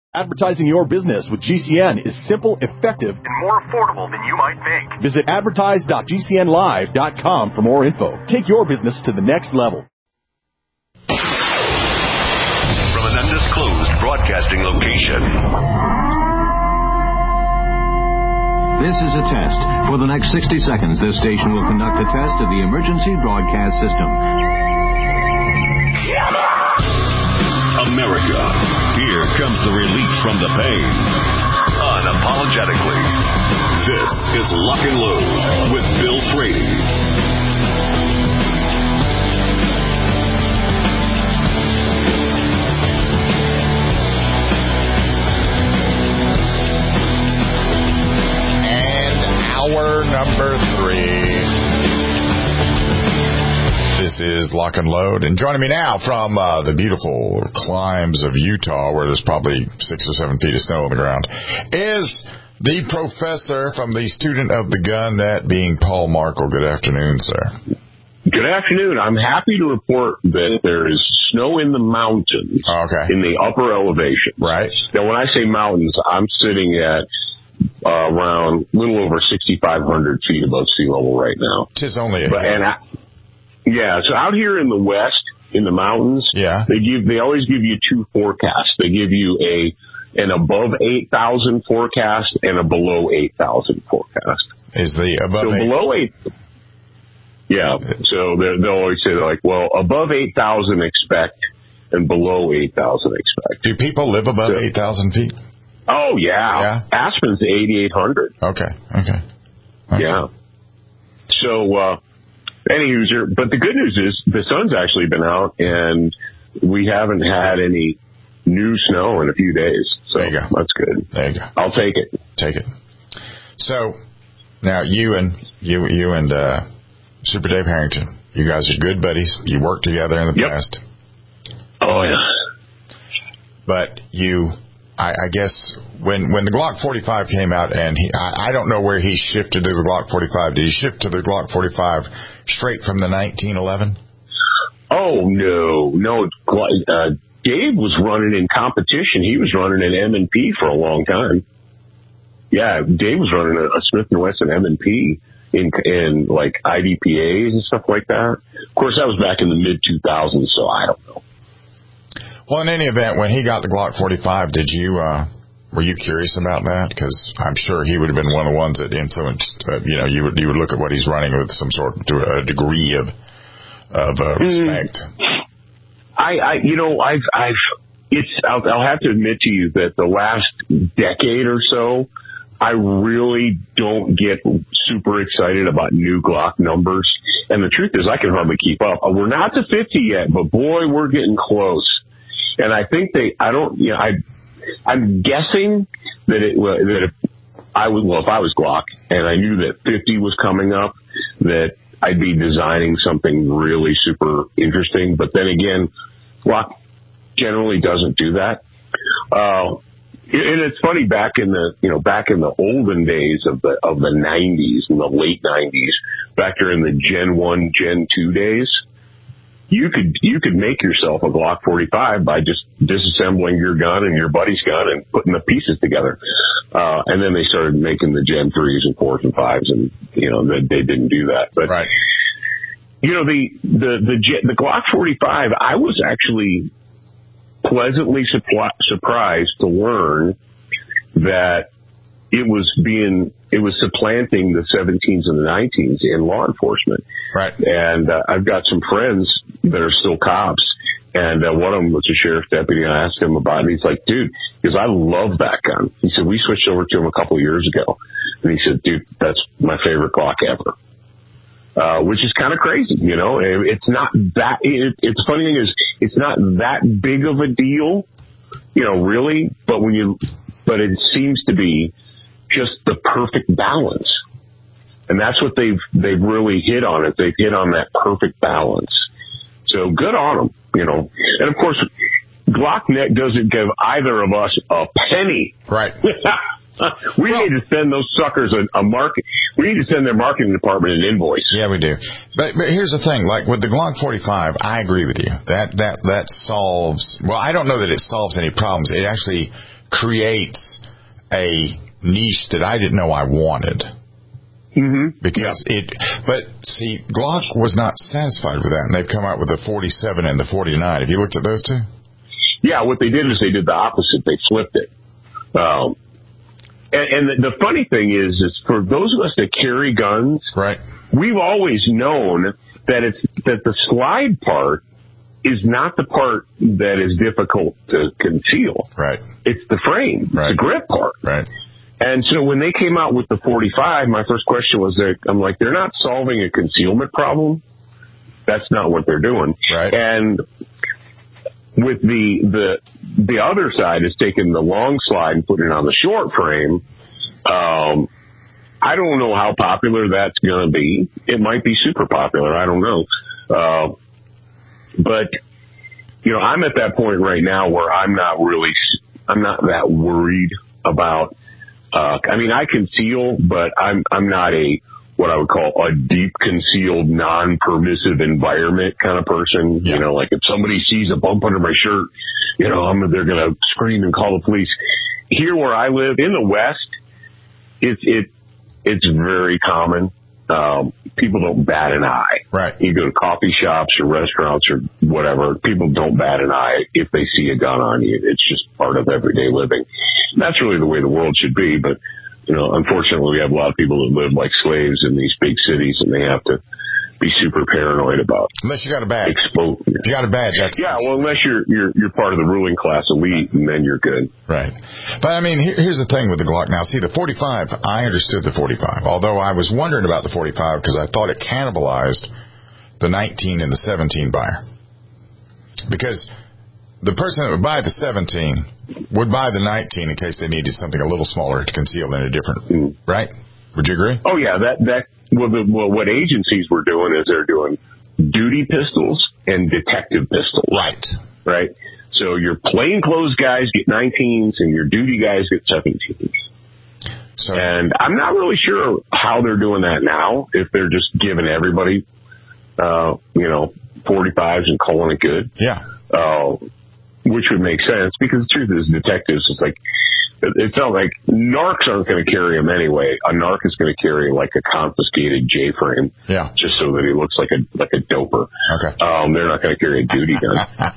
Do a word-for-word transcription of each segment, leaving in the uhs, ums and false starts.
Advertising your business with G C N is simple, effective, and more affordable than you might think. Visit advertise dot g c n live dot com for more info. Take your business to the next level. From an undisclosed broadcasting location. This is a test. For the next sixty seconds, this station will conduct a test of the emergency broadcast system. America, here comes the relief from the pain. Unapologetically. This is Lock and Load with Bill Frady. Hour number three. This is Lock and Load. And joining me now from uh, the beautiful climes of Utah, where there's probably six or seven feet of snow on the ground, is the professor from the Student of the Gun, that being Paul Markel. Good afternoon, sir. Good afternoon. I'm happy to report that there is snow in the mountains, okay. in the upper elevation. Right. Now, when I say mountains, I'm sitting at Uh, around a little over sixty-five hundred feet above sea level right now. Tis only a but, and I, yeah, so out here in the west, in the mountains, yeah. they give they always give you two forecasts. They give you a an above eight thousand forecast and a below eight thousand forecast. Is the above so eight? below eight? Yeah, so they'll always say, like, well, above eight thousand expect, and below eight thousand expect. Do people live above so, eight thousand feet? Oh, yeah. yeah. Aspen's eighty-eight hundred. Okay, okay. okay. Yeah. So, uh, anywho, but the good news is the sun's actually been out, and we haven't had any new snow in a few days. So there you go. That's good. There you go. I'll take it. Take it. So, now you and you you and uh, Super Dave Harrington, you guys are good buddies. You worked together in the yep. past. Oh, yeah. But you... I, I guess when when the Glock forty-five came out, and he, I, I don't know where he shifted to the Glock forty-five. Did he shift to the Glock forty-five straight from the nineteen eleven? Oh, no. No, uh, Dave was running in competition. He was running an M and P for a long time. Yeah, Dave was running a, a Smith and Wesson M and P in, in, like, I D P As and stuff like that. Of course, that was back in the mid two thousands, so I don't know. Well, in any event, when he got the Glock forty-five, did you, uh, were you curious about that? Because I'm sure he would have been one of the ones that influenced, uh, you know, you would, you would look at what he's running with some sort of a degree of, of, uh, respect. Mm. I, I, you know, I've, I've, it's, I'll, I'll have to admit to you that the last decade or so, I really don't get super excited about new Glock numbers. And the truth is I can hardly keep up. We're not to fifty yet, but boy, we're getting close. And I think they, I don't, you know, I, I'm guessing that it, that if I was, well, if I was Glock and I knew that fifty was coming up, that I'd be designing something really super interesting. But then again, Glock generally doesn't do that. Uh, and it's funny, back in the, you know, back in the olden days of the, of the nineties, in the late nineties, back during the Gen one, Gen two days, You could you could make yourself a Glock forty-five by just disassembling your gun and your buddy's gun and putting the pieces together. Uh, and then they started making the Gen threes and fours and fives, and you know they, they didn't do that. But right. you know the the the the Glock forty-five, I was actually pleasantly suppl- surprised to learn that it was being it was supplanting the seventeens and the nineteens in law enforcement. Right. And uh, I've got some friends that are still cops, and uh, one of them was a sheriff's deputy, and I asked him about it. He's like, dude, because I love that gun. He said, we switched over to him a couple of years ago. And he said, dude, that's my favorite Glock ever. Uh, which is kind of crazy, you know. It's not that, it, it's the funny thing is, it's not that big of a deal, you know, really, but when you, but it seems to be just the perfect balance. And that's what they've, they've really hit on it. They've hit on that perfect balance. So good on them, you know. And of course, Glocknet doesn't give either of us a penny. Right. we well, need to send those suckers a, a market. We need to send their marketing department an invoice. Yeah, we do. But but here's the thing. Like with the Glock forty-five, I agree with you. That that that solves. Well, I don't know that it solves any problems. It actually creates a niche that I didn't know I wanted. Mm-hmm. Because yeah. it, but see, Glock was not satisfied with that, and they've come out with the forty-seven and the forty-nine. Have you looked at those two? Yeah, what they did is they did the opposite. They flipped it. Um, and, and the, the funny thing is, is for those of us that carry guns, right? We've always known that it's that the slide part is not the part that is difficult to conceal. Right. It's the frame. Right. It's the grip part. Right. And so when they came out with the forty-five, my first question was, that I'm like, they're not solving a concealment problem. That's not what they're doing. Right. And with the the the other side is taking the long slide and putting it on the short frame. Um, I don't know how popular that's going to be. It might be super popular. I don't know. Uh, but you know, I'm at that point right now where I'm not really, I'm not that worried about. Uh, I mean, I conceal, but I'm, I'm not a, what I would call a deep concealed, non-permissive environment kind of person. Yeah. You know, like if somebody sees a bump under my shirt, you know, I'm, they're going to scream and call the police. Here where I live in the West, it's, it, it's very common. Um, people don't bat an eye. Right. You go to coffee shops or restaurants or whatever, people don't bat an eye if they see a gun on you. It's just part of everyday living. And that's really the way the world should be. But, you know, unfortunately, we have a lot of people that live like slaves in these big cities, and they have to be super paranoid about. Unless you got a badge. Expo- if you got a badge, that's yeah. Well, unless you're you're you're part of the ruling class elite, and then you're good. Right. But I mean, here, here's the thing with the Glock. Now, see, the forty-five, I understood the forty-five, although I was wondering about the forty-five because I thought it cannibalized the nineteen and the seventeen buyer. Because the person that would buy the seventeen would buy the nineteen in case they needed something a little smaller to conceal in a different. Mm. Right? Would you agree? Oh yeah, that that. Well, the, well, what agencies were doing is they're doing duty pistols and detective pistols. Right. Right. So your plainclothes guys get nineteens and your duty guys get seventeens. So, and I'm not really sure how they're doing that now, if they're just giving everybody, uh, you know, forty-fives and calling it good. Yeah. Uh, which would make sense, because the truth is detectives, it's like, it's not like narcs aren't going to carry him anyway. A narc is going to carry like a confiscated J-frame, yeah, just so that he looks like a like a doper. Okay, um, they're not going to carry a duty gun.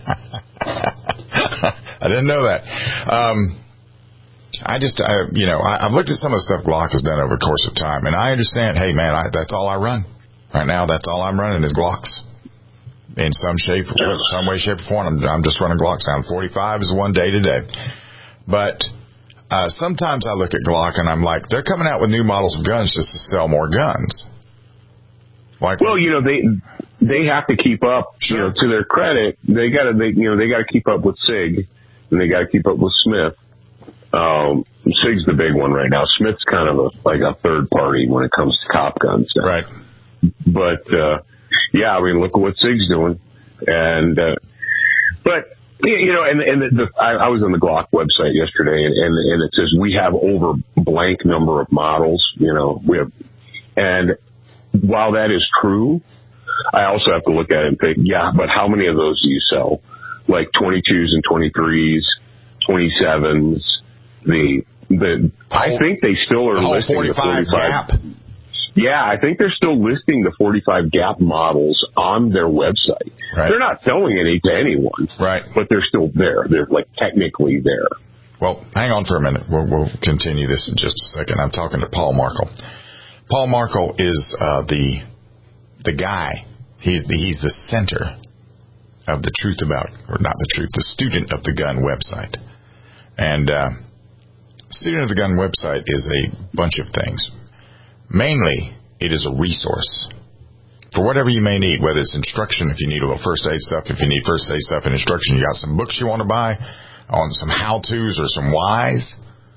I didn't know that. Um, I just, I, you know, I, I've looked at some of the stuff Glock has done over the course of time, and I understand. Hey, man, I, that's all I run right now. That's all I'm running is Glocks. In some shape, some way, shape, or form, I'm, I'm just running Glocks down. forty-five is one day to day, but. Uh, sometimes I look at Glock and I'm like, they're coming out with new models of guns just to sell more guns. Like, well, you know, they they have to keep up. Sure. You know, to their credit, they got to, they, you know, they got to keep up with SIG, and they got to keep up with Smith. Um, SIG's the big one right now. Smith's kind of a, like a third party when it comes to cop guns. Now. Right. But uh, yeah, I mean, look at what SIG's doing, and uh, but. You know, and, and the, the, I, I was on the Glock website yesterday, and, and, and it says we have over blank number of models. You know, we have, and while that is true, I also have to look at it and think, yeah, but how many of those do you sell? Like twenty-twos and twenty-threes, twenty-sevens. The the I think they still are the listing the forty-five Gap. Yeah, I think they're still listing the forty-five Gap models on their website. Right. They're not selling any to anyone. Right. But they're still there. They're, like, technically there. Well, hang on for a minute. We'll, we'll continue this in just a second. I'm talking to Paul Markle. Paul Markle is uh, the the guy. He's the, he's the center of the Truth About, or not the truth, the Student of the Gun website. And uh, Student of the Gun website is a bunch of things. Mainly, it is a resource for whatever you may need, whether it's instruction, if you need a little first aid stuff, if you need first aid stuff and instruction, you got some books you want to buy on some how-tos or some whys,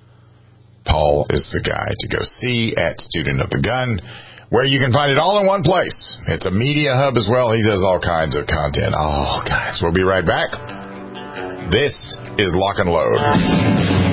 Paul is the guy to go see at Student of the Gun, where you can find it all in one place. It's a media hub as well. He does all kinds of content. Oh, guys, we'll be right back. This is Lock and Load.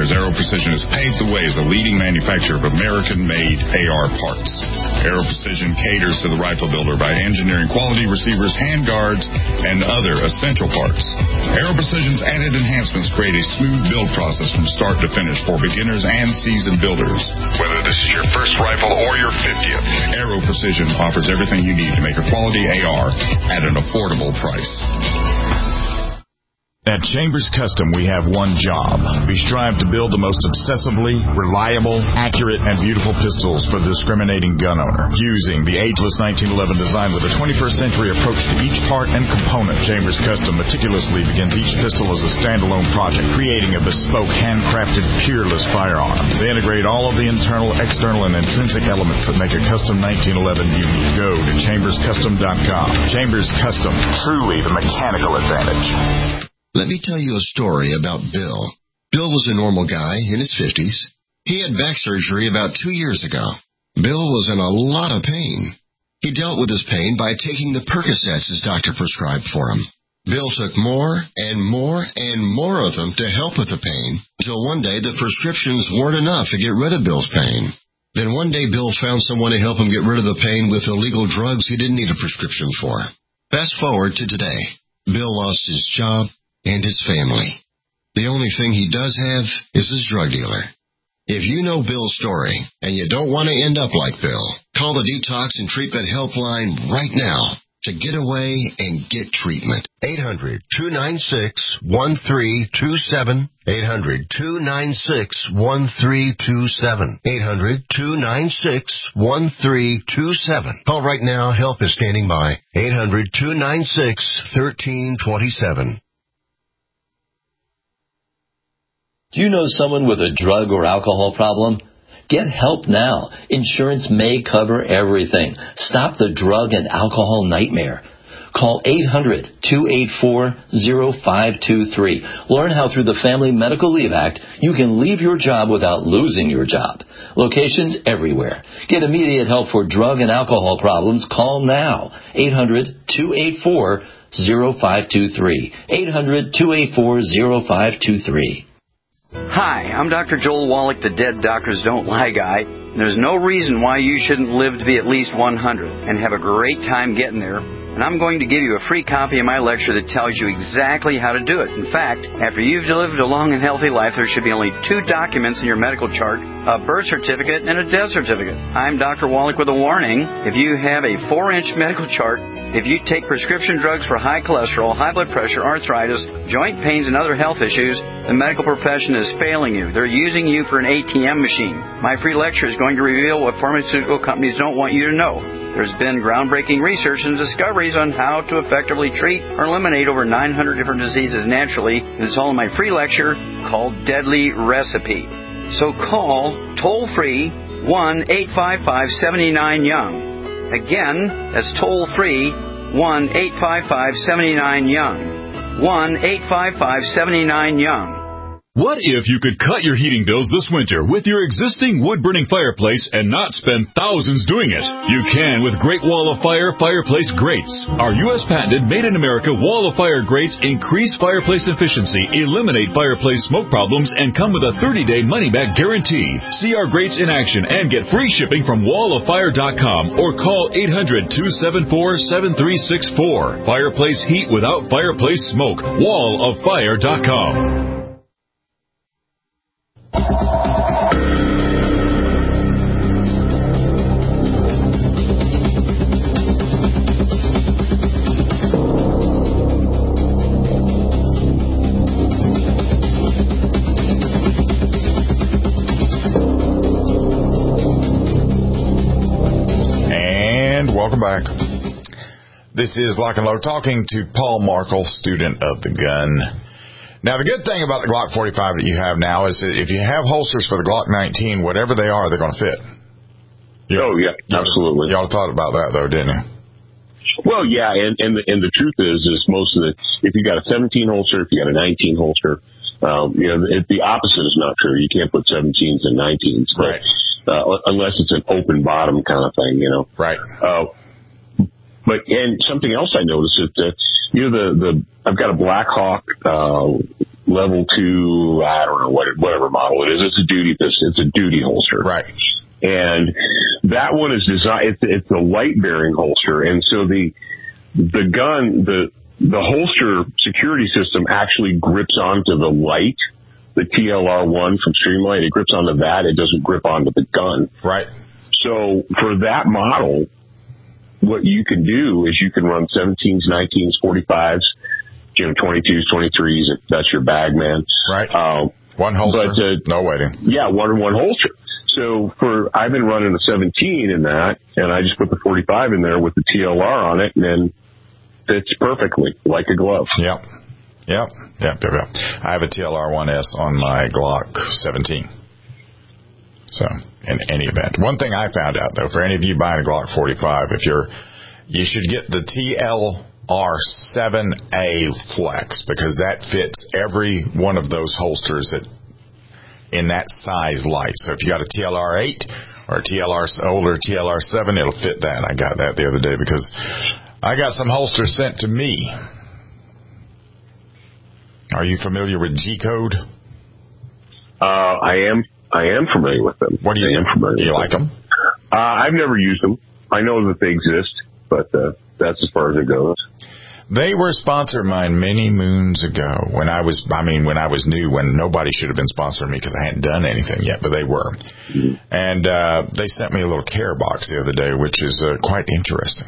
years, Aero Precision has paved the way as a leading manufacturer of American-made A R parts. Aero Precision caters to the rifle builder by engineering quality receivers, handguards, and other essential parts. Aero Precision's added enhancements create a smooth build process from start to finish for beginners and seasoned builders. Whether this is your first rifle or your fiftieth, Aero Precision offers everything you need to make a quality A R at an affordable price. At Chambers Custom, we have one job. We strive to build the most obsessively reliable, accurate, and beautiful pistols for the discriminating gun owner. Using the ageless nineteen eleven design with a twenty-first century approach to each part and component, Chambers Custom meticulously begins each pistol as a standalone project, creating a bespoke, handcrafted, peerless firearm. They integrate all of the internal, external, and intrinsic elements that make a custom nineteen eleven unique. Go to chambers custom dot com. Chambers Custom, truly the mechanical advantage. Let me tell you a story about Bill. Bill was a normal guy in his fifties. He had back surgery about two years ago. Bill was in a lot of pain. He dealt with his pain by taking the Percocets his doctor prescribed for him. Bill took more and more and more of them to help with the pain, until one day the prescriptions weren't enough to get rid of Bill's pain. Then one day Bill found someone to help him get rid of the pain with illegal drugs he didn't need a prescription for. Fast forward to today. Bill lost his job and his family. The only thing he does have is his drug dealer. If you know Bill's story and you don't want to end up like Bill, call the Detox and Treatment Helpline right now to get away and get treatment. eight hundred, two nine six, one three two seven. eight hundred, two nine six, one three two seven. eight hundred, two nine six, one three two seven. Call right now. Help is standing by. eight hundred, two nine six, one three two seven. Do you know someone with a drug or alcohol problem? Get help now. Insurance may cover everything. Stop the drug and alcohol nightmare. Call eight hundred, two eight four, zero five two three. Learn how through the Family Medical Leave Act you can leave your job without losing your job. Locations everywhere. Get immediate help for drug and alcohol problems. Call now. eight hundred, two eight four, zero five two three. eight hundred, two eight four, zero five two three. Hi, I'm Doctor Joel Wallach, the Dead Doctors Don't Lie guy. There's no reason why you shouldn't live to be at least one hundred and have a great time getting there. And I'm going to give you a free copy of my lecture that tells you exactly how to do it. In fact, after you've lived a long and healthy life, there should be only two documents in your medical chart, a birth certificate and a death certificate. I'm Doctor Wallach with a warning. If you have a four-inch medical chart, if you take prescription drugs for high cholesterol, high blood pressure, arthritis, joint pains, and other health issues, the medical profession is failing you. They're using you for an A T M machine. My free lecture is going to reveal what pharmaceutical companies don't want you to know. There's been groundbreaking research and discoveries on how to effectively treat or eliminate over nine hundred different diseases naturally, and it's all in my free lecture called Deadly Recipe. So call toll-free one eight five five, seven nine, young. Again, that's toll-free one eight five five, seven nine, young. one eight five five, seven nine, young. What if you could cut your heating bills this winter with your existing wood-burning fireplace and not spend thousands doing it? You can with Great Wall of Fire Fireplace Grates. Our U S patented made-in-America Wall of Fire grates increase fireplace efficiency, eliminate fireplace smoke problems, and come with a thirty-day money-back guarantee. See our grates in action and get free shipping from wall of fire dot com or call eight hundred, two seven four, seven three six four. Fireplace heat without fireplace smoke. wall of fire dot com. Welcome back. This is Lock and Load, talking to Paul Markle, student of the gun. Now, the good thing about the Glock forty-five that you have now is that if you have holsters for the Glock nineteen, whatever they are, they're going to fit. You, oh, yeah, absolutely. Y'all thought about that, though, didn't you? Well, yeah, and, and, the, and the truth is, is most of the, if you got a seventeen holster, if you got a nineteen holster, um, you know, it, the opposite is not true. You can't put seventeens and nineteens. But, right. Uh, unless it's an open bottom kind of thing, you know. Right. Uh, but and something else I noticed is that you know the the I've got a Black Hawk uh, level two, I don't know what whatever model it is. It's a duty pistol. It's a duty holster. Right. And that one is designed, it's, it's a light bearing holster. And so the, the gun, the, the holster security system actually grips onto the light, the T L R one from Streamlight. It grips onto that. It doesn't grip onto the gun. Right. So for that model, what you can do is you can run seventeens, nineteens, forty-fives, you know, twenty-twos, twenty-threes, if that's your bag, man. Right. Uh, one holster, but, uh, no waiting. Yeah, one one holster. So for, I've been running a seventeen in that, and I just put the forty-five in there with the T L R on it, and then fits perfectly, like a glove. Yep. Yep. Yep. Yep. Yep. I have a T L R one S on my Glock seventeen. So, in any event. One thing I found out, though, for any of you buying a Glock forty-five, if you're, you should get the T L R seven A Flex, because that fits every one of those holsters that in that size light. So if you got a T L R eight or a T L R older T L R seven, it'll fit that. I got that the other day because I got some holsters sent to me. Are you familiar with G Code? Uh, I am. I am familiar with them. What do you? I am familiar do you with like them? them? Uh, I've never used them. I know that they exist, but uh, that's as far as it goes. They were a sponsor of mine many moons ago when I was, I mean, when I was new, when nobody should have been sponsoring me because I hadn't done anything yet, but they were. Mm-hmm. And uh, they sent me a little care box the other day, which is uh, quite interesting.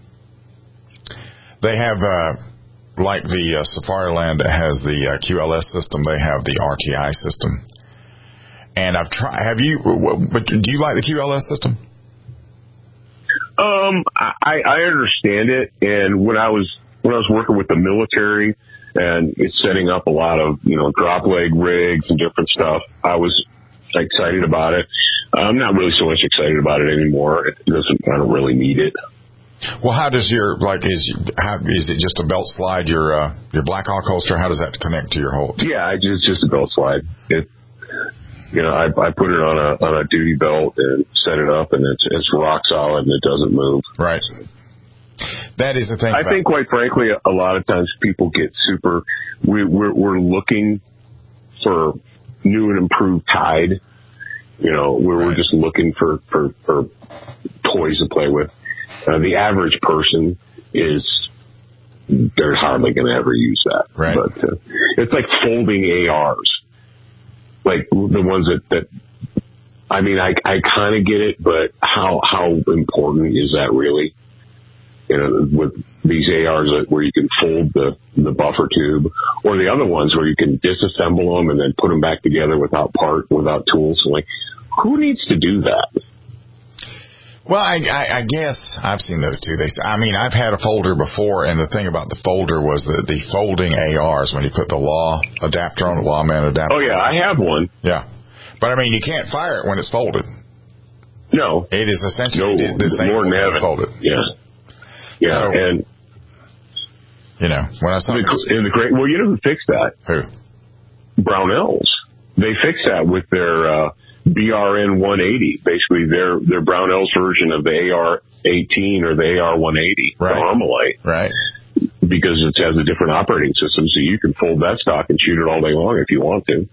They have, uh, like the uh, Safariland that has the uh, Q L S system, they have the R T I system. And I've tried, have you, but do you like the Q L S system? Um, I, I understand it. And when I was, when I was working with the military and it's setting up a lot of, you know, drop leg rigs and different stuff, I was excited about it. I'm not really so much excited about it anymore. It doesn't, I don't really need it. Well, how does your, like, is, how, is it just a belt slide, your, uh, your Blackhawk holster? How does that connect to your Holt? Yeah, I just, just a belt slide. It, you know, I, I put it on a, on a duty belt and set it up and it's, it's rock solid and it doesn't move. Right. That is the thing. I think, quite frankly, a lot of times people get super, we, we're, we're looking for new and improved Tide. You know, where right. we're just looking for, for, for toys to play with. Uh, the average person is, they're hardly going to ever use that. Right. But uh, it's like folding A Rs. Like the ones that, that I mean, I, I kind of get it, but how, how important is that really? You know, with these A Rs that, where you can fold the, the buffer tube, or the other ones where you can disassemble them and then put them back together without part, without tools. Like, who needs to do that? Well, I, I, I guess I've seen those too. They, I mean, I've had a folder before, and the thing about the folder was that the folding A Rs, when you put the law adapter on, the Lawman adapter. Oh yeah, I have one. Yeah, but I mean, you can't fire it when it's folded. No, it is essentially no, the same more than having folded. Yeah, yeah, so, and you know, when I saw the, in the great, well, you know who fixed that? Who? Brownells. They fixed that with their. Uh, B R N one eighty, basically their their Brownells version of the A R eighteen or the A R one eighty, right. the Armalite, right? Because it has a different operating system, so you can fold that stock and shoot it all day long if you want to.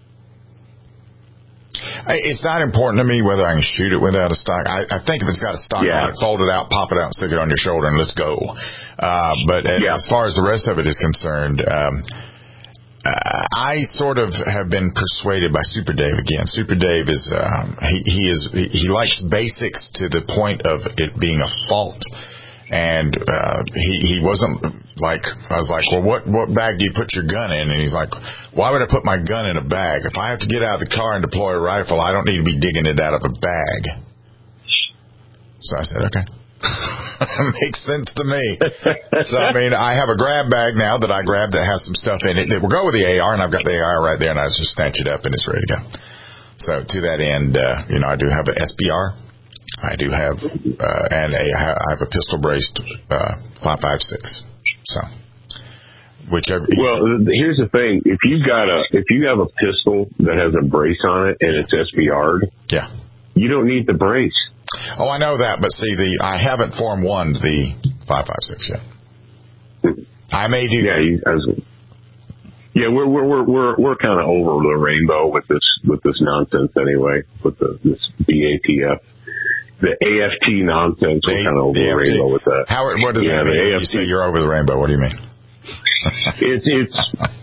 It's not important to me whether I can shoot it without a stock. I, I think if it's got a stock yeah. on it, fold it out, pop it out, stick it on your shoulder, and let's go. Uh, but yeah. as far as the rest of it is concerned. Um, Uh, I sort of have been persuaded by Super Dave again. Super Dave is, um, he, he is, he, he likes basics to the point of it being a fault. And, uh, he, he wasn't like, I was like, well, what, what bag do you put your gun in? And he's like, why would I put my gun in a bag? If I have to get out of the car and deploy a rifle, I don't need to be digging it out of a bag. So I said, okay. Makes sense to me. So, I mean, I have a grab bag now that I grabbed that has some stuff in it that will go with the A R, and I've got the A R right there, and I just snatch it up, and it's ready to go. So, to that end, uh, you know, I do have an S B R. I do have, uh, and a, I have a pistol-braced uh, five five six. So, whichever. Well, here's the thing. If you've got a, if you have a pistol that has a brace on it and it's S B R'd, yeah, you don't need the brace. Oh, I know that, but see, the I haven't Form one the five five six yet. I may do yeah, that. You, as, Yeah, we're we're we're we're, we're kind of over the rainbow with this with this nonsense anyway. With the this B A T F, the A F T nonsense. We're kind of over the rainbow with that. Howard, what does yeah, that mean? When you say you're over the rainbow, what do you mean? It's it's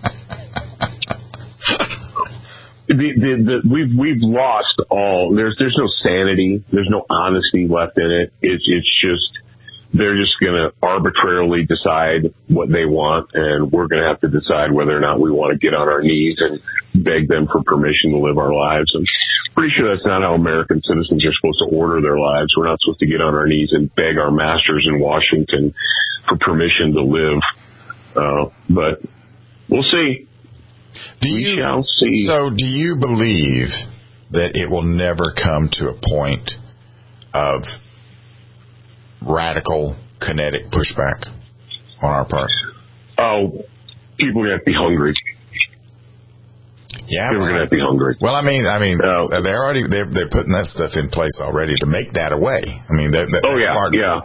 the, the, the we've we've lost all. There's there's no sanity. There's no honesty left in it. It's it's just. They're just going to arbitrarily decide what they want, and we're going to have to decide whether or not we want to get on our knees and beg them for permission to live our lives. I'm pretty sure that's not how American citizens are supposed to order their lives. We're not supposed to get on our knees and beg our masters in Washington for permission to live. Uh, but we'll see. Do we you, shall see. So do you believe that it will never come to a point of radical kinetic pushback on our part? Oh, people are going to have to be hungry. Yeah, people are going to have to be hungry. Well, I mean, I mean, uh, they're already they're, they're putting that stuff in place already to make that a way. I mean, they're, they're oh yeah, part yeah.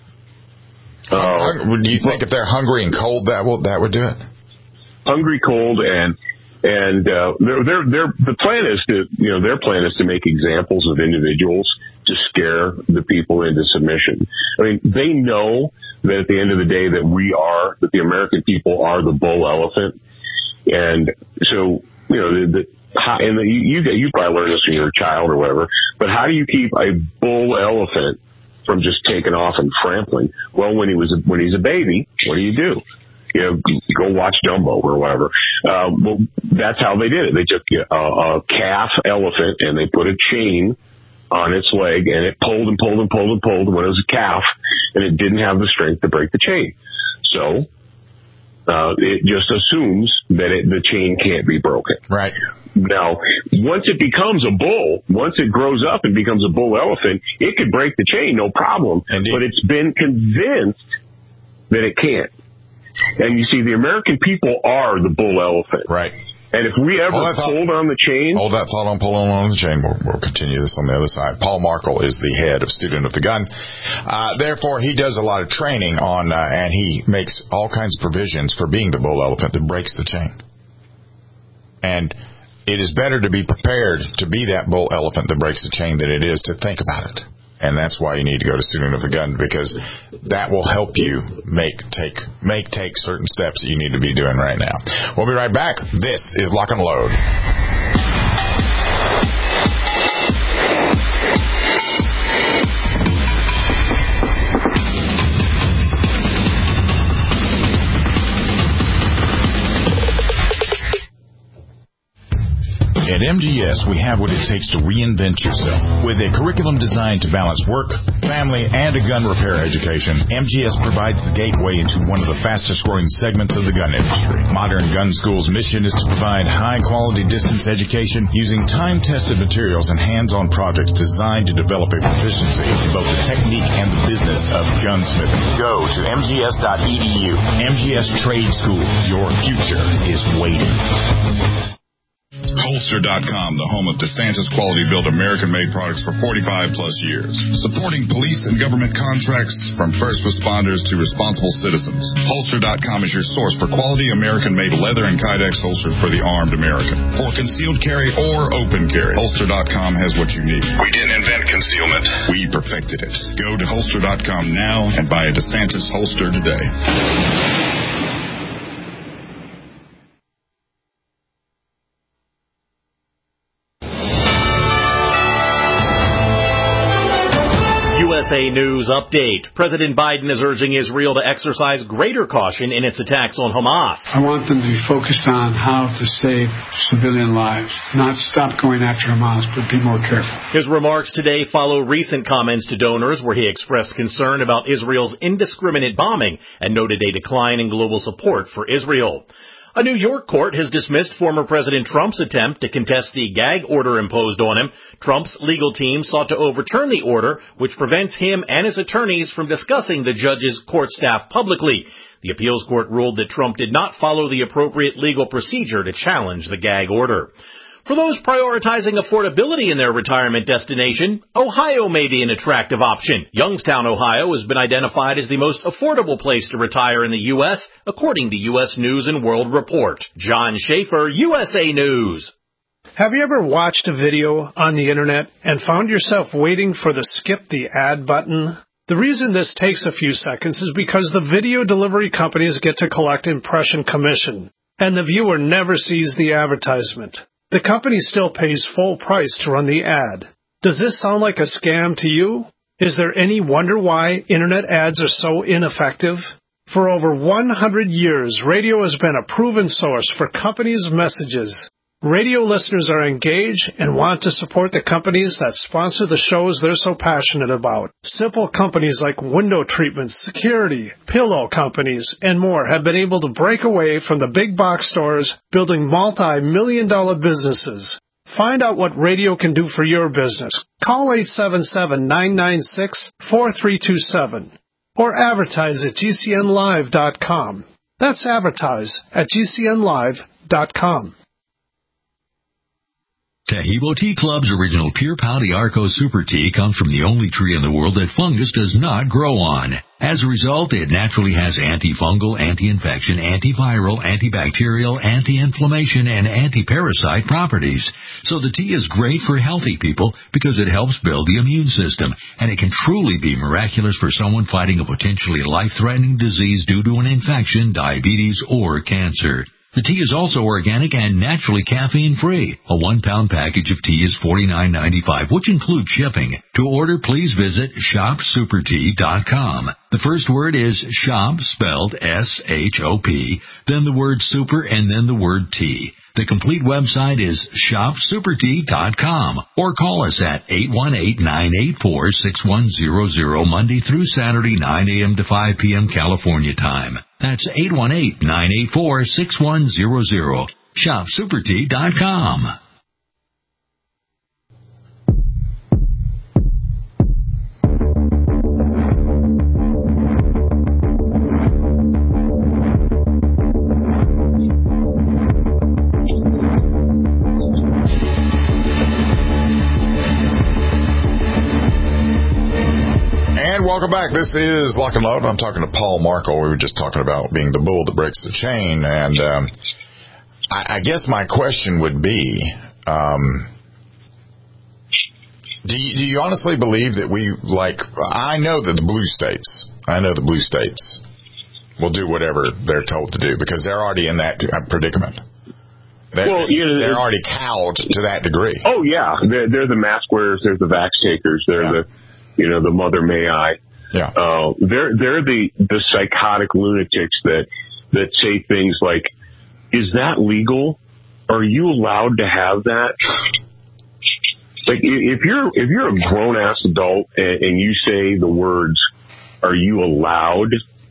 Uh, do you think if they're hungry and cold, that will that would do it? Hungry, cold, and and uh, they're, they're, they're, the plan is to you know their plan is to make examples of individuals to scare the people into submission. I mean, they know that at the end of the day that we are, that the American people are the bull elephant. And so, you know, the, the and the, you, you probably learned this when you were a child or whatever, but how do you keep a bull elephant from just taking off and trampling? Well, when he was, a, when he's a baby, what do you do? You know, go watch Dumbo or whatever. Uh, well, that's how they did it. They took a, a calf elephant and they put a chain on its leg, and it pulled and pulled and pulled and pulled when it was a calf, and it didn't have the strength to break the chain. So uh, it just assumes that it, the chain can't be broken. Right. Now, once it becomes a bull, once it grows up and becomes a bull elephant, it could break the chain, no problem. Indeed. But it's been convinced that it can't. And you see, the American people are the bull elephant. Right. And if we ever pulled on the chain... Hold that thought on pulling on the chain. We'll, we'll continue this on the other side. Paul Markel is the head of Student of the Gun. Uh, therefore, he does a lot of training on, uh, and he makes all kinds of provisions for being the bull elephant that breaks the chain. And it is better to be prepared to be that bull elephant that breaks the chain than it is to think about it. And that's why you need to go to Student of the Gun, because that will help you make take make take certain steps that you need to be doing right now. We'll be right back. This is Lock and Load. At M G S, we have what it takes to reinvent yourself. With a curriculum designed to balance work, family, and a gun repair education, M G S provides the gateway into one of the fastest-growing segments of the gun industry. Modern Gun School's mission is to provide high-quality distance education using time-tested materials and hands-on projects designed to develop a proficiency in both the technique and the business of gunsmithing. Go to M G S dot E D U. M G S Trade School. Your future is waiting. Holster dot com, the home of DeSantis quality-built American-made products for forty-five plus years. Supporting police and government contracts from first responders to responsible citizens. Holster dot com is your source for quality American-made leather and Kydex holsters for the armed American. For concealed carry or open carry, Holster dot com has what you need. We didn't invent concealment. We perfected it. Go to Holster dot com now and buy a DeSantis holster today. U S A News Update. President Biden is urging Israel to exercise greater caution in its attacks on Hamas. I want them to be focused on how to save civilian lives, not stop going after Hamas, but be more careful. His remarks today follow recent comments to donors where he expressed concern about Israel's indiscriminate bombing and noted a decline in global support for Israel. A New York court has dismissed former President Trump's attempt to contest the gag order imposed on him. Trump's legal team sought to overturn the order, which prevents him and his attorneys from discussing the judge's court staff publicly. The appeals court ruled that Trump did not follow the appropriate legal procedure to challenge the gag order. For those prioritizing affordability in their retirement destination, Ohio may be an attractive option. Youngstown, Ohio has been identified as the most affordable place to retire in the U S, according to U S News and World Report. John Schaefer, U S A News. Have you ever watched a video on the internet and found yourself waiting for the skip the ad button? The reason this takes a few seconds is because the video delivery companies get to collect impression commission, and the viewer never sees the advertisement. The company still pays full price to run the ad. Does this sound like a scam to you? Is there any wonder why internet ads are so ineffective? For over one hundred years, radio has been a proven source for companies' messages. Radio listeners are engaged and want to support the companies that sponsor the shows they're so passionate about. Simple companies like window treatments, security, pillow companies, and more have been able to break away from the big box stores, building multi-million dollar businesses. Find out what radio can do for your business. Call eight seven seven, nine nine six, four three two seven or advertise at G C N live dot com. That's advertise at G C N live dot com. Taheebo Tea Club's original Pure Pouty Arco Super Tea comes from the only tree in the world that fungus does not grow on. As a result, it naturally has antifungal, anti-infection, antiviral, antibacterial, anti-inflammation, and anti-parasite properties. So the tea is great for healthy people because it helps build the immune system, and it can truly be miraculous for someone fighting a potentially life-threatening disease due to an infection, diabetes, or cancer. The tea is also organic and naturally caffeine-free. A one-pound package of tea is forty-nine ninety-five, which includes shipping. To order, please visit shop super tea dot com. The first word is shop, spelled S H O P, then the word super, and then the word tea. The complete website is shop super tea dot com, or call us at eight one eight, nine eight four, six one zero zero Monday through Saturday, nine a.m. to five p.m. California time. That's eight one eight, nine eight four, six one zero zero. shop super tea dot com. Welcome back. This is Lock and Load. I'm talking to Paul Markel. We were just talking about being the bull that breaks the chain. And um, I, I guess my question would be, um, do you, do you honestly believe that we, like, I know that the blue states, I know the blue states will do whatever they're told to do because they're already in that predicament. They're, well, you know, they're already cowed to that degree. Oh, yeah. They're, they're the mask wearers. They're the vax takers. They're yeah. the... You know, the mother may I. Yeah. Uh, they're, they're the, the psychotic lunatics that, that say things like, is that legal? Are you allowed to have that? Like, if you're, if you're a grown ass adult and, and you say the words, are you allowed?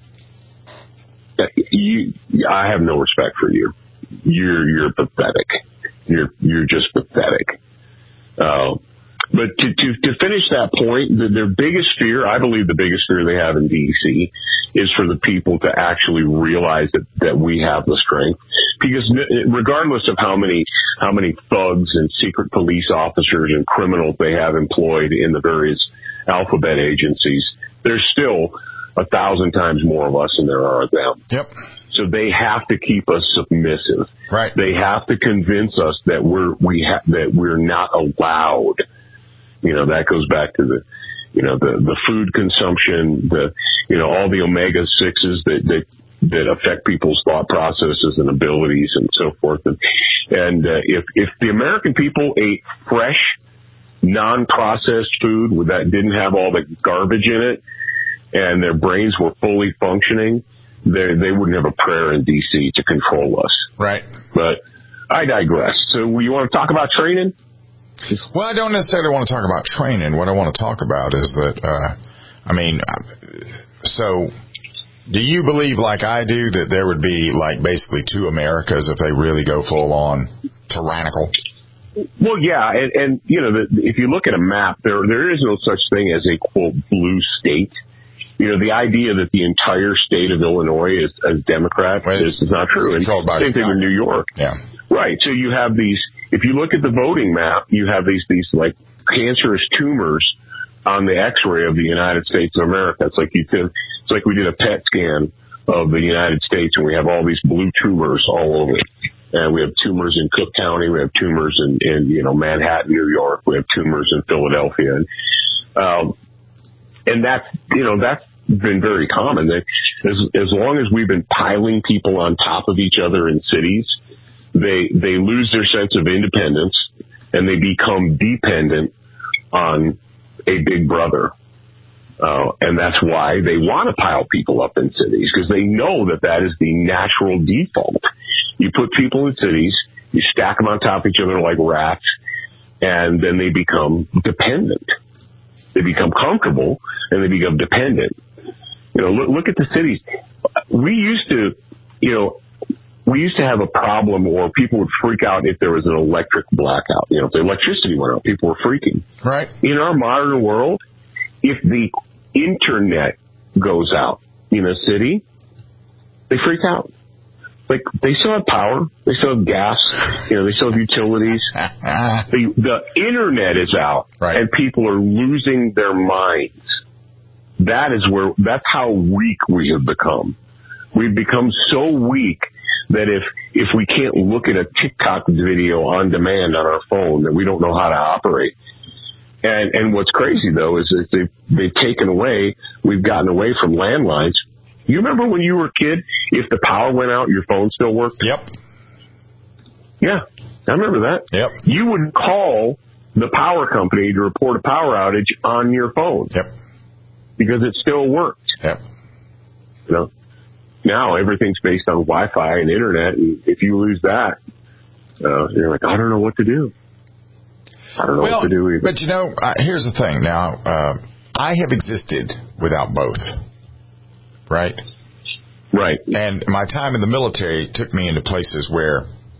You, I have no respect for you. You're, you're pathetic. You're, you're just pathetic. Uh, But to, to, to finish that point, the, their biggest fear, I believe the biggest fear they have in D C is for the people to actually realize that, that we have the strength. Because regardless of how many, how many thugs and secret police officers and criminals they have employed in the various alphabet agencies, there's still a thousand times more of us than there are of them. Yep. So they have to keep us submissive. Right. They have to convince us that we're, we ha- that we're not allowed. You know, that goes back to the, you know, the, the food consumption, the, you know, all the omega sixes that, that, that affect people's thought processes and abilities and so forth. And, and uh, if, if the American people ate fresh, non-processed food that didn't have all the garbage in it and their brains were fully functioning, they, they wouldn't have a prayer in D C to control us. Right. But I digress. So you want to talk about training? Well, I don't necessarily want to talk about training. What I want to talk about is that, uh, I mean, so do you believe, like I do, that there would be, like, basically two Americas if they really go full on tyrannical? Well, yeah, and, and you know, the, if you look at a map, there there is no such thing as a, quote, blue state. You know, the idea that the entire state of Illinois is, is Democrat well, is, is not true. And same thing in New York. Yeah. Right. So you have these if you look at the voting map, you have these, these like cancerous tumors on the X-ray of the United States of America. It's like you did, it's like we did a P E T scan of the United States, and we have all these blue tumors all over it. And we have tumors in Cook County. We have tumors in, in you know, Manhattan, New York. We have tumors in Philadelphia. And, um, and that's, you know, that's been very common. That as, as long as we've been piling people on top of each other in cities, they, they lose their sense of independence and they become dependent on a big brother. Uh, and that's why they want to pile people up in cities, because they know that that is the natural default. You put people in cities, you stack them on top of each other like rats, and then they become dependent. They become comfortable, and they become dependent. You know, look, look at the cities. We used to, you know, we used to have a problem, or people would freak out if there was an electric blackout. You know, if the electricity went out, people were freaking. Right. In our modern world, if the internet goes out in a city, they freak out. Like, they still have power. They still have gas. You know, they still have utilities. the, the internet is out, right, and people are losing their minds. That is where, that's how weak we have become. We've become so weak that if, if we can't look at a TikTok video on demand on our phone, that we don't know how to operate. And, and what's crazy, though, is that they've, they've taken away, we've gotten away from landlines. You remember when you were a kid, if the power went out, your phone still worked? Yep. Yeah, I remember that. Yep. You would call the power company to report a power outage on your phone. Yep. Because it still worked. Yep. You know, now everything's based on Wi-Fi and internet, and if you lose that, uh, you're like, I don't know what to do. I don't know well, what to do either. But, you know, uh, here's the thing. Now, uh, I have existed without both. Right? Right. And my time in the military took me into places where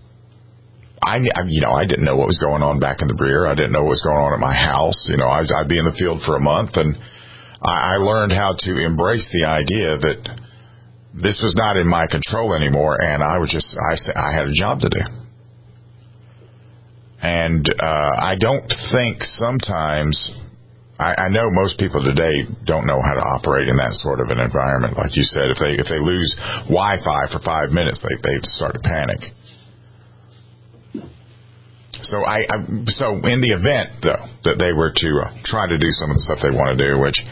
I, you know, I didn't know what was going on back in the rear. I didn't know what was going on at my house. You know, I'd, I'd be in the field for a month, and I, I learned how to embrace the idea that this was not in my control anymore, and I was just, I, I had a job to do. And uh, I don't think sometimes... I, I know most people today don't know how to operate in that sort of an environment. Like you said, if they if they lose Wi-Fi for five minutes, they they start to panic. So I, I so in the event though that they were to uh, try to do some of the stuff they want to do, which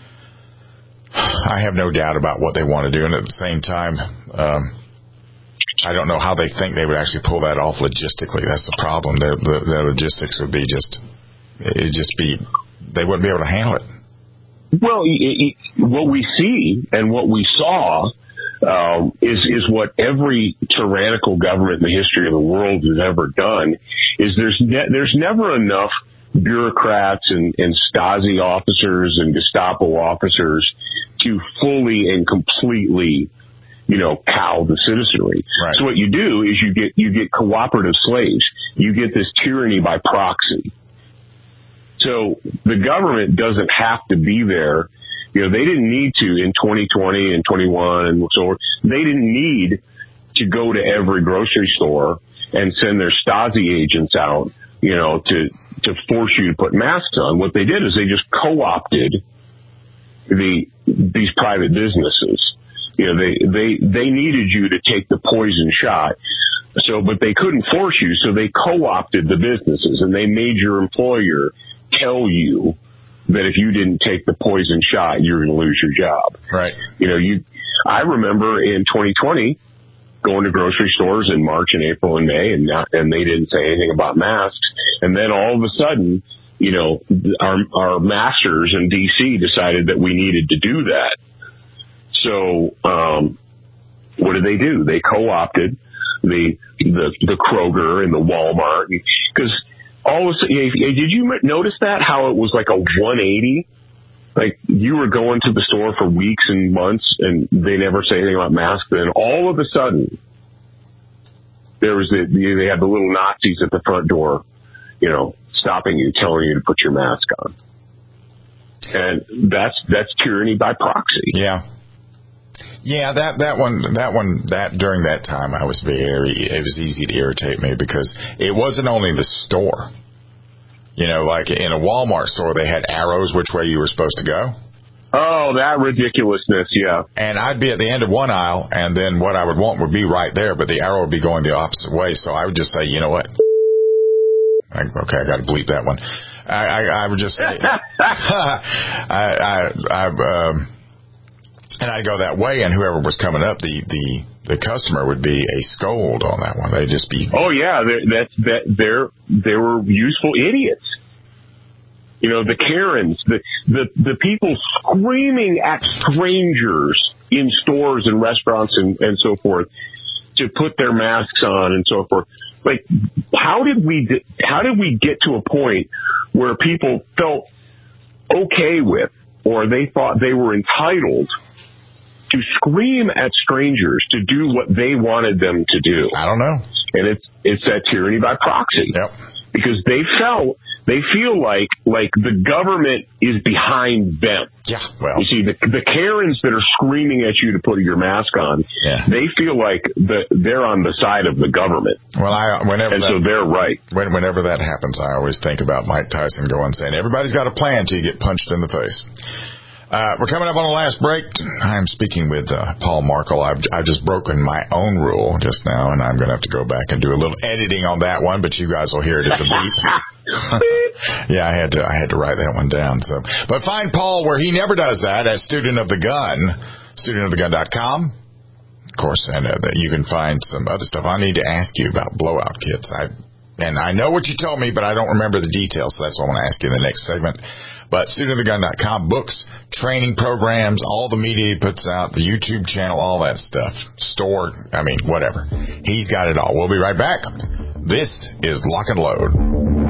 I have no doubt about what they want to do, and at the same time, um, I don't know how they think they would actually pull that off logistically. That's the problem. The the, the logistics would be just it'd just be. They wouldn't be able to handle it. Well, it, it, what we see and what we saw um, is is what every tyrannical government in the history of the world has ever done. Is there's ne- there's never enough bureaucrats and, and Stasi officers and Gestapo officers to fully and completely, you know, cow the citizenry. Right. So what you do is you get you get cooperative slaves. You get this tyranny by proxy. So the government doesn't have to be there. You know, they didn't need to in twenty twenty and twenty-one and so on. They didn't need to go to every grocery store and send their Stasi agents out, you know, to, to force you to put masks on. What they did is they just co-opted the, these private businesses. You know, they, they, they needed you to take the poison shot. So, but they couldn't force you. So they co-opted the businesses, and they made your employer tell you that if you didn't take the poison shot, you're going to lose your job. Right. You know, you, I remember in twenty twenty going to grocery stores in March and April and May, and not, and they didn't say anything about masks. And then all of a sudden, you know, our, our masters in D C decided that we needed to do that. So, um, what did they do? They co-opted the, the, the Kroger and the Walmart, because all of a sudden, did you notice that? How it was like a one eighty? Like, you were going to the store for weeks and months, and they never say anything about masks. Then all of a sudden, there was the, they had the little Nazis at the front door, you know, stopping you, telling you to put your mask on. And that's that's tyranny by proxy. Yeah. Yeah, that that one, that one, that during that time, I was very. It was easy to irritate me because it wasn't only the store. You know, like in a Walmart store, they had arrows which way you were supposed to go. Oh, that ridiculousness, yeah. And I'd be at the end of one aisle, and then what I would want would be right there, but the arrow would be going the opposite way. So I would just say, you know what? I, okay, I got to bleep that one. I, I, I would just say, I, I, I, um, and I'd go that way, and whoever was coming up, the the the customer would be a scold on that one. They'd just be. Oh yeah, that's that. They're they were useful idiots. You know, the Karens, the, the, the people screaming at strangers in stores and restaurants and, and so forth to put their masks on and so forth. Like, how did we, how did we get to a point where people felt okay with, or they thought they were entitled to scream at strangers to do what they wanted them to do? I don't know. And it's, it's that tyranny by proxy. Yep. Because they felt, they feel like, like the government is behind them. Yeah, well. You see, the, the Karens that are screaming at you to put your mask on, yeah. they feel like the, they're on the side of the government. Well, I, whenever and that, so they're right. When, whenever that happens, I always think about Mike Tyson going saying, everybody's got a plan till you get punched in the face. Uh, we're coming up on the last break. I'm speaking with uh, Paul Markel. I've, I've just broken my own rule just now, and I'm going to have to go back and do a little editing on that one, but you guys will hear it as a beep. Yeah, I had to I had to write that one down. So, but find Paul where he never does that at Student of the Gun, student of the gun dot com. Of course, and uh, that you can find some other stuff. I need to ask you about blowout kits. I and I know what you told me, but I don't remember the details, so that's what I want to ask you in the next segment. But student of the gun dot com, books, training programs, all the media he puts out, the YouTube channel, all that stuff. Store, I mean, whatever. He's got it all. We'll be right back. This is Lock and Load.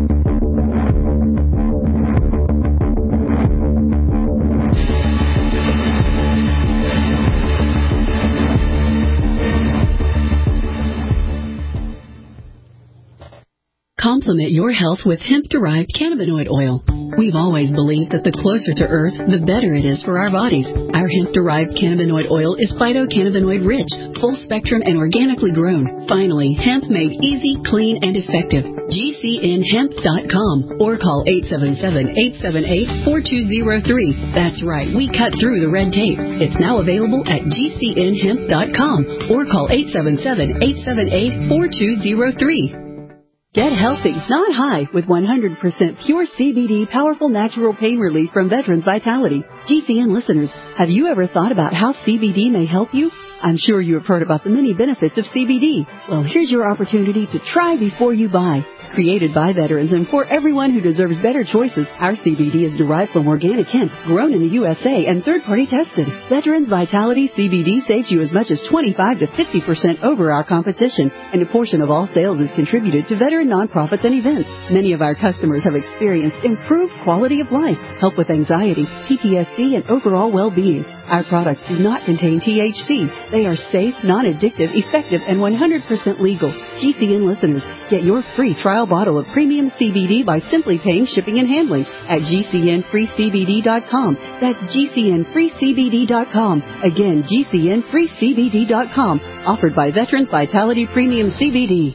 Complement your health with hemp-derived cannabinoid oil. We've always believed that the closer to Earth, the better it is for our bodies. Our hemp-derived cannabinoid oil is phytocannabinoid rich, full spectrum, and organically grown. Finally, hemp made easy, clean, and effective. G C N hemp dot com or call eight seven seven, eight seven eight, four two zero three. That's right, we cut through the red tape. It's now available at G C N hemp dot com or call eight seven seven, eight seven eight, four two zero three. Get healthy, not high, with one hundred percent pure C B D powerful natural pain relief from Veterans Vitality. G C N listeners, have you ever thought about how C B D may help you? I'm sure you have heard about the many benefits of C B D. Well, here's your opportunity to try before you buy. Created by veterans and for everyone who deserves better choices, our C B D is derived from organic hemp, grown in the U S A and third-party tested. Veterans Vitality C B D saves you as much as twenty-five to fifty percent over our competition, and a portion of all sales is contributed to veteran nonprofits and events. Many of our customers have experienced improved quality of life, help with anxiety, P T S D, and overall well-being. Our products do not contain T H C. They are safe, non-addictive, effective, and one hundred percent legal. G C N listeners, get your free trial bottle of premium C B D by simply paying shipping and handling at G C N free C B D dot com. That's G C N free C B D dot com. Again, G C N free C B D dot com. Offered by Veterans Vitality Premium C B D.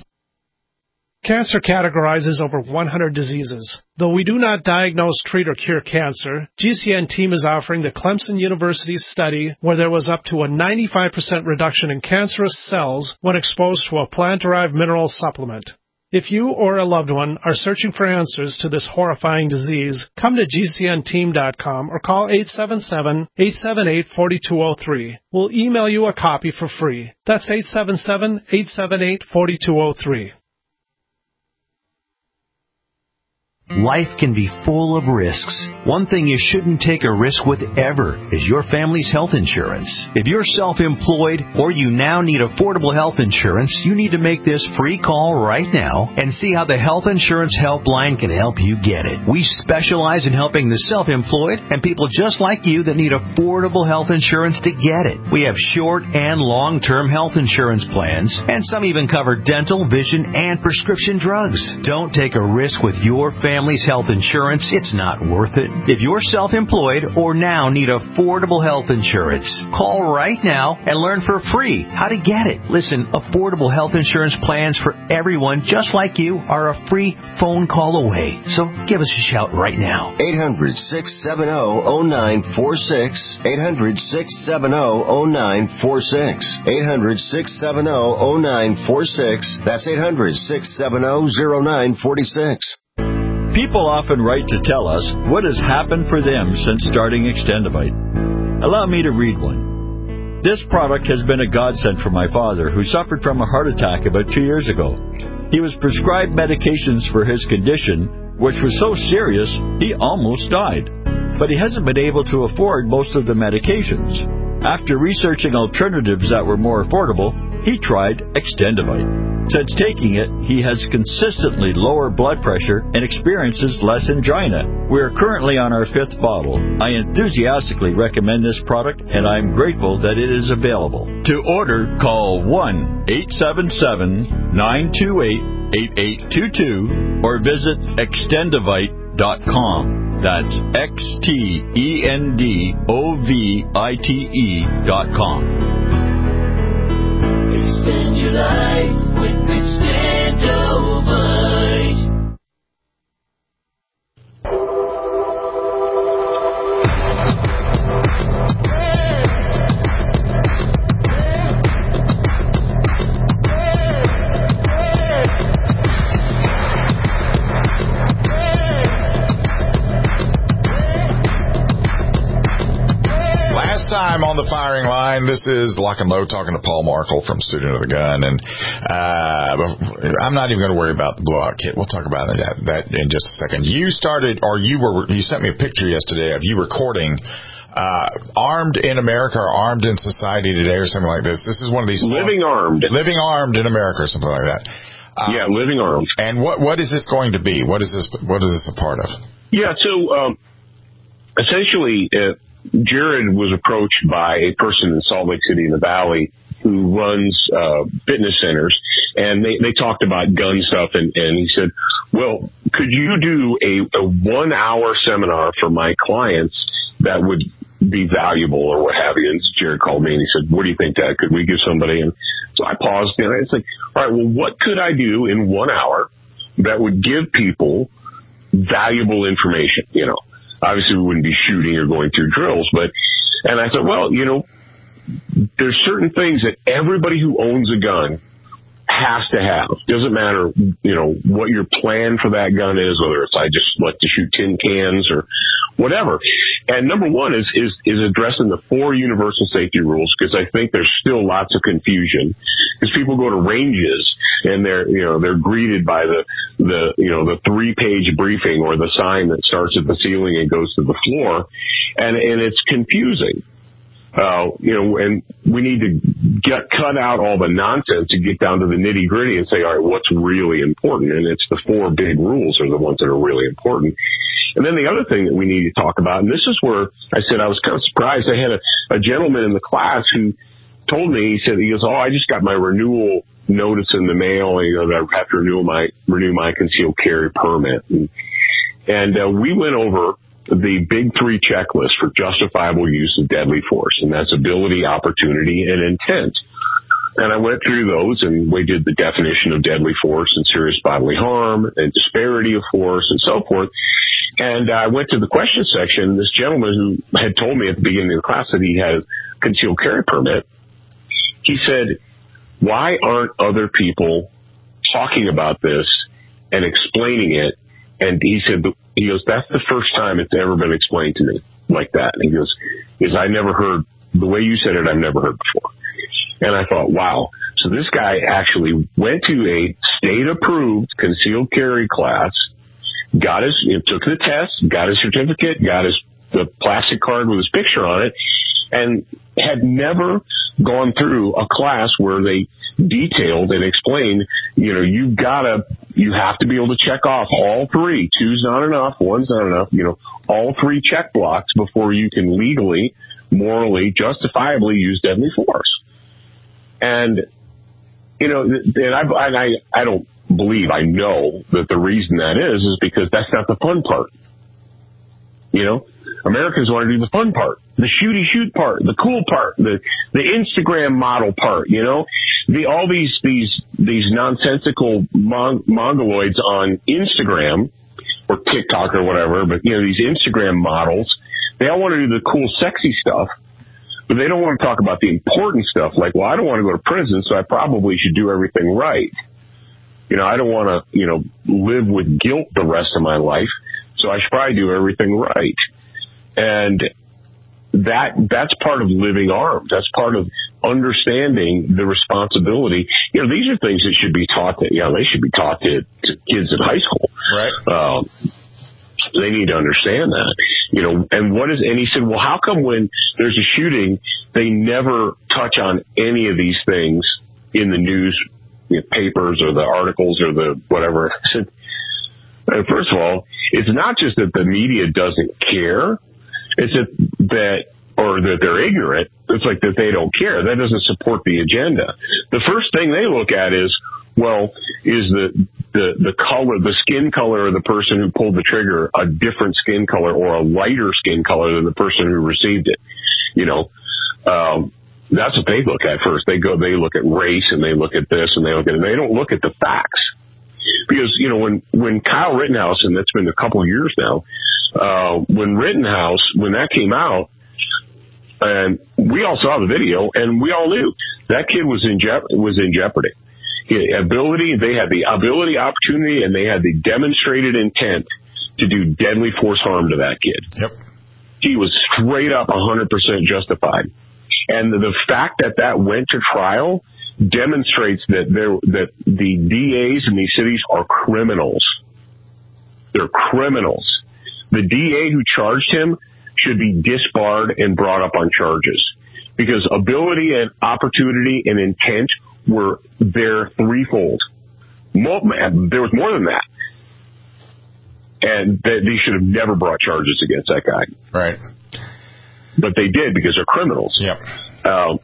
Cancer categorizes over one hundred diseases. Though we do not diagnose, treat, or cure cancer, G C N team is offering the Clemson University study where there was up to a ninety-five percent reduction in cancerous cells when exposed to a plant-derived mineral supplement. If you or a loved one are searching for answers to this horrifying disease, come to G C N team dot com or call eight seven seven, eight seven eight, four two zero three. We'll email you a copy for free. That's eight seven seven, eight seven eight, four two zero three. Life can be full of risks. One thing you shouldn't take a risk with ever is your family's health insurance. If you're self-employed or you now need affordable health insurance, you need to make this free call right now and see how the Health Insurance Helpline can help you get it. We specialize in helping the self-employed and people just like you that need affordable health insurance to get it. We have short and long-term health insurance plans, and some even cover dental, vision, and prescription drugs. Don't take a risk with your family family's health insurance, it's not worth it. If you're self-employed or now need affordable health insurance, call right now and learn for free how to get it. Listen, affordable health insurance plans for everyone just like you are a free phone call away. So give us a shout right now. eight hundred, six seven zero, zero nine four six. eight hundred, six seven zero, zero nine four six. eight hundred, six seven zero, zero nine four six. That's eight hundred, six seven zero, zero nine four six. People often write to tell us what has happened for them since starting Extendivite. Allow me to read one. This product has been a godsend for my father, who suffered from a heart attack about two years ago. He was prescribed medications for his condition, which was so serious he almost died. But he hasn't been able to afford most of the medications. After researching alternatives that were more affordable, he tried Extendivite. Since taking it, he has consistently lower blood pressure and experiences less angina. We are currently on our fifth bottle. I enthusiastically recommend this product, and I am grateful that it is available. To order, call one eight seven seven, nine two eight, eight eight two two or visit extendivite dot com. That's X T E N D O V I T E dot com. Extend your life with Extendivite. Time on the firing line. This is Lock and Load talking to Paul Markle from Student of the Gun, and uh, I'm not even going to worry about the blowout kit. We'll talk about that, that in just a second. You started, or you were, you sent me a picture yesterday of you recording uh, Armed in America or Armed in Society Today or something like this. This is one of these Living Armed, Living Armed in America or something like that. Um, yeah, Living Armed. And what what is this going to be? What is this? What is this a part of? Yeah, so um, essentially. Uh, Jared was approached by a person in Salt Lake City in the Valley who runs uh, fitness centers, and they, they talked about gun stuff, and, and he said, well, could you do a, a one-hour seminar for my clients that would be valuable or what have you? And Jared called me, and he said, what do you think, Dad? Could we give somebody? And so I paused, and I was like, all right, well, what could I do in one hour that would give people valuable information, you know? Obviously, we wouldn't be shooting or going through drills, but, and I thought, well, you know, there's certain things that everybody who owns a gun has to have. Doesn't matter, you know, what your plan for that gun is, whether it's I just like to shoot tin cans or whatever. And number one is, is, is addressing the four universal safety rules, because I think there's still lots of confusion, because people go to ranges and they're, you know, they're greeted by the, the, you know, the three page briefing or the sign that starts at the ceiling and goes to the floor. And, and it's confusing. Uh, you know, and we need to get, cut out all the nonsense and get down to the nitty gritty and say, all right, what's really important? And it's the four big rules are the ones that are really important. And then the other thing that we need to talk about, and this is where I said I was kind of surprised. I had a, a gentleman in the class who told me, he said, he goes, oh, I just got my renewal notice in the mail. You know, that I have to renew my, renew my concealed carry permit. And, and uh, we went over the big three checklist for justifiable use of deadly force, and that's ability, opportunity, and intent. And I went through those, and we did the definition of deadly force and serious bodily harm and disparity of force and so forth. And I went to the question section. This gentleman who had told me at the beginning of the class that he had a concealed carry permit, he said, why aren't other people talking about this and explaining it? And he said, he goes, that's the first time it's ever been explained to me like that. And he goes, is I never heard the way you said it, I've never heard before. And I thought, wow. So this guy actually went to a state approved concealed carry class, got his, you know, took the test, got his certificate, got his, the plastic card with his picture on it, and had never gone through a class where they detailed and explained, you know, you've got to, you have to be able to check off all three. Two's not enough, one's not enough, you know, all three check blocks before you can legally, morally, justifiably use deadly force. And, you know, and I, and I, I don't believe, I know that the reason that is, is because that's not the fun part. You know, Americans want to do the fun part, the shooty shoot part, the cool part, the, the Instagram model part, you know, the, all these, these, these nonsensical mon- mongoloids on Instagram or TikTok or whatever, but you know, these Instagram models, they all want to do the cool, sexy stuff, but they don't want to talk about the important stuff. Like, well, I don't want to go to prison, so I probably should do everything right. You know, I don't want to, you know, live with guilt the rest of my life. So I should probably do everything right. And that, that's part of living armed. That's part of understanding the responsibility. You know, these are things that should be taught to, you know, they should be taught to, to kids in high school. Right. Um, they need to understand that, you know, and what is, and he said, well, how come when there's a shooting, they never touch on any of these things in the news, you know, papers or the articles or the whatever? I said, first of all, it's not just that the media doesn't care. It's that, that, or that they're ignorant. It's like that they don't care. That doesn't support the agenda. The first thing they look at is, well, is the, the, the color, the skin color of the person who pulled the trigger a different skin color or a lighter skin color than the person who received it? You know, um, that's what they look at first. They go, they look at race and they look at this and they look at it. They don't look at the facts. Because, you know, when, when Kyle Rittenhouse, and that's been a couple of years now, uh, when Rittenhouse, when that came out, and we all saw the video, and we all knew that kid was in je- was in jeopardy. He had ability, they had the ability, opportunity, and they had the demonstrated intent to do deadly force harm to that kid. Yep. He was straight up one hundred percent justified. And the, the fact that that went to trial demonstrates that there that the D As in these cities are criminals. They're criminals. The D A who charged him should be disbarred and brought up on charges because ability and opportunity and intent were there threefold. More, there was more than that. And they, they should have never brought charges against that guy. Right. But they did because they're criminals. Yep. Um,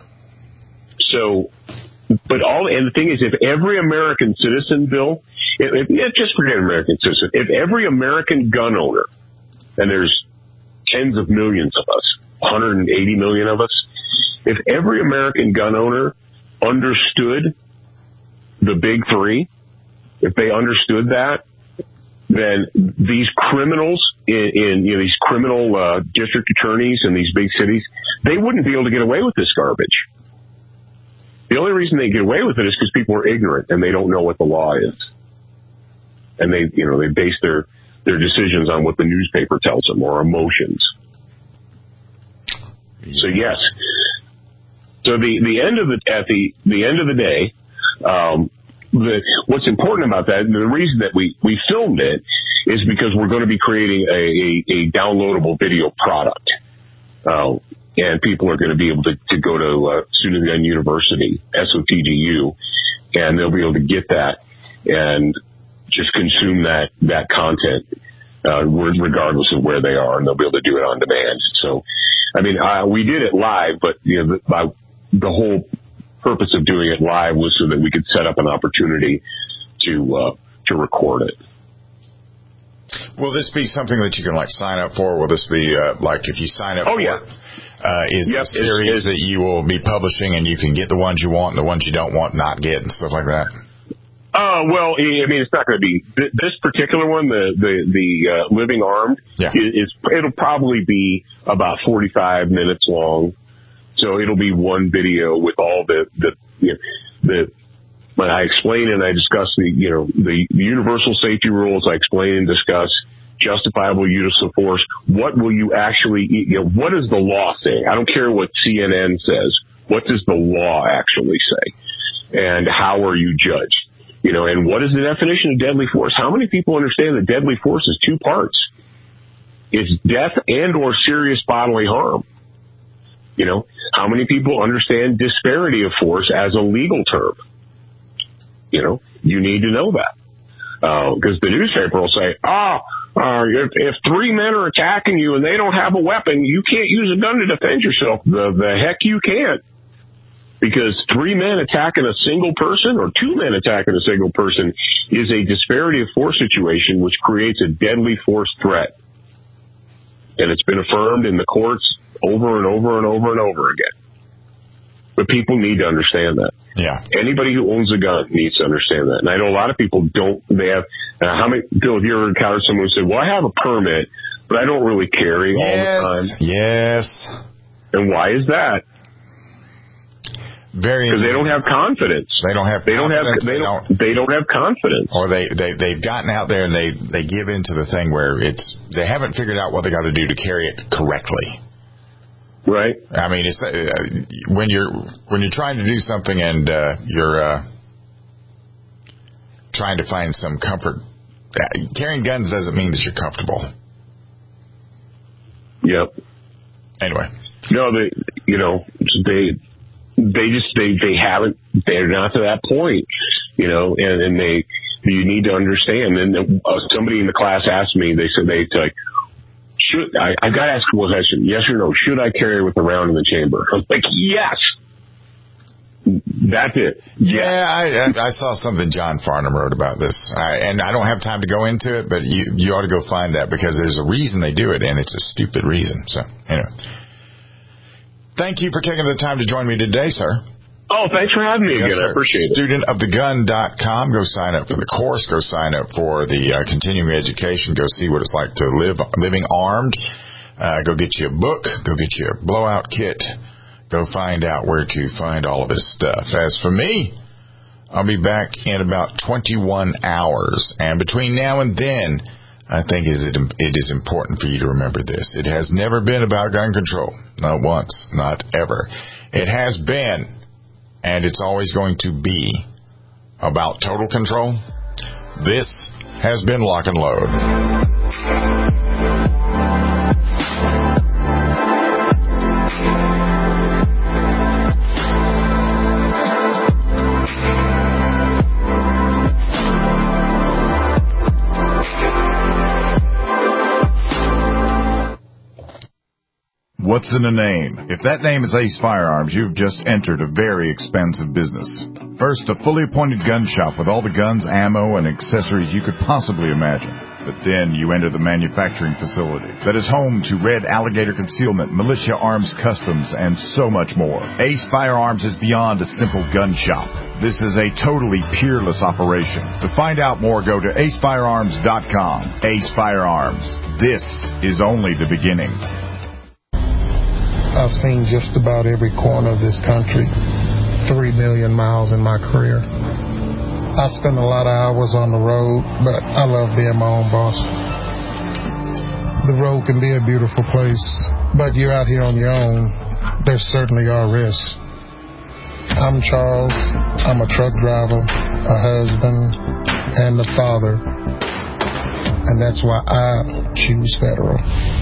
so, but all, and the thing is, if every American citizen, Bill, if, if, just forget American citizen, if every American gun owner, and there's tens of millions of us, one hundred eighty million of us, if every American gun owner understood the big three, if they understood that, then these criminals in, in you know, these criminal uh, district attorneys in these big cities, they wouldn't be able to get away with this garbage. The only reason they get away with it is because people are ignorant and they don't know what the law is, and they you know they base their their decisions on what the newspaper tells them or emotions. So yes. So the, the end of the at the the end of the day, um, the, what's important about that, and the reason that we, we filmed it is because we're going to be creating a, a, a downloadable video product, uh, and people are going to be able to, to go to uh, Student Gun University, S O T G U, and they'll be able to get that and just consume that that content, uh, regardless of where they are, and they'll be able to do it on demand. So, I mean, uh, we did it live, but you know, the, by, the whole purpose of doing it live was so that we could set up an opportunity to uh, to record it. Will this be something that you can like sign up for? Will this be uh, like if you sign up? Oh for yeah. It, uh, is yep, it a series it's, it's, that you will be publishing, and you can get the ones you want and the ones you don't want not get and stuff like that? Uh, well, I mean, it's not going to be this particular one. The the the uh, Living Armed yeah. is, is it'll probably be about forty-five minutes long. So it'll be one video with all the the you know, the when I explain and I discuss the you know the, the universal safety rules. I explain and discuss justifiable use of force. What will you actually you know what does the law say? I don't care what C N N says. What does the law actually say? And how are you judged? You know, and what is the definition of deadly force? How many people understand that deadly force is two parts? It's death and or serious bodily harm. You know, how many people understand disparity of force as a legal term? You know, you need to know that. Because uh, the newspaper will say, ah, oh, uh, if, if three men are attacking you and they don't have a weapon, you can't use a gun to defend yourself. The, the heck you can't. Because three men attacking a single person or two men attacking a single person is a disparity of force situation which creates a deadly force threat. And it's been affirmed in the courts over and over and over and over again. But people need to understand that. Yeah. Anybody who owns a gun needs to understand that. And I know a lot of people don't. They have, uh, how many, Bill, have you ever encountered someone who said, well, I have a permit, but I don't really carry yes. all the time? Yes. And why is that? Very because they don't have confidence. They don't have. They don't have. They, They don't, don't. They don't have confidence. Or they they they've gotten out there and they they give into the thing where it's they haven't figured out what they got to do to carry it correctly. Right. I mean, it's uh, when you're when you're trying to do something and uh, you're uh, trying to find some comfort. Uh, carrying guns doesn't mean that you're comfortable. Yep. Anyway. No, they. You know, they. They just they they haven't they're not to that point, you know, and, and they you need to understand. And uh, somebody in the class asked me, they said they like should I I got to ask one question, yes or no, should I carry with a round in the chamber? I was like, yes. That's it. Yeah, I, I saw something John Farnham wrote about this, I, and I don't have time to go into it, but you you ought to go find that because there's a reason they do it, and it's a stupid reason. So anyway. Thank you for taking the time to join me today, sir. Oh, thanks for having me yes, again. Sir. I appreciate it. student of the gun dot com. Go sign up for the course. Go sign up for the uh, continuing education. Go see what it's like to live living armed. Uh, go get you a book. Go get you a blowout kit. Go find out where to find all of this stuff. As for me, I'll be back in about twenty-one hours. And between now and then, I think it is important for you to remember this. It has never been about gun control. Not once. Not ever. It has been, and it's always going to be, about total control. This has been Lock and Load. What's in a name? If that name is Ace Firearms, you've just entered a very expensive business. First, a fully appointed gun shop with all the guns, ammo, and accessories you could possibly imagine. But then you enter the manufacturing facility that is home to Red Alligator Concealment, Militia Arms Customs, and so much more. Ace Firearms is beyond a simple gun shop. This is a totally peerless operation. To find out more, go to ace firearms dot com. Ace Firearms. This is only the beginning. I've seen just about every corner of this country, three million miles in my career. I spend a lot of hours on the road, but I love being my own boss. The road can be a beautiful place, but you're out here on your own, there certainly are risks. I'm Charles. I'm a truck driver, a husband, and a father, and that's why I choose Federal.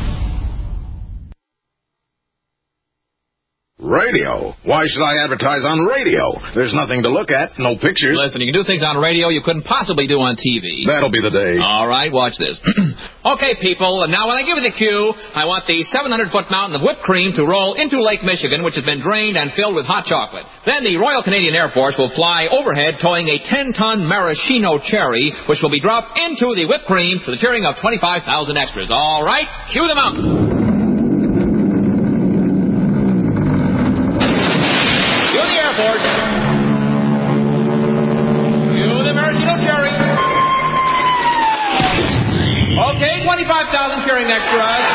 Radio? Why should I advertise on radio? There's nothing to look at, no pictures. Listen, you can do things on radio you couldn't possibly do on T V. That'll be the day. All right, watch this. Okay, people, and now when I give you the cue, I want the seven hundred foot mountain of whipped cream to roll into Lake Michigan, which has been drained and filled with hot chocolate. Then the Royal Canadian Air Force will fly overhead towing a ten ton maraschino cherry, which will be dropped into the whipped cream to the cheering of twenty-five thousand extras. All right, cue the mountain. Airport. You the maraschino cherry. Okay, twenty-five thousand cheering next to us.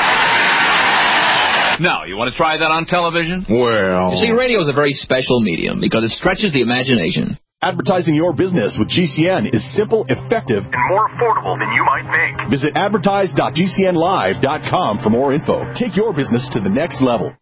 Now, you want to try that on television? Well... You see, radio is a very special medium because it stretches the imagination. Advertising your business with G C N is simple, effective, and more affordable than you might think. Visit advertise dot g c n live dot com for more info. Take your business to the next level.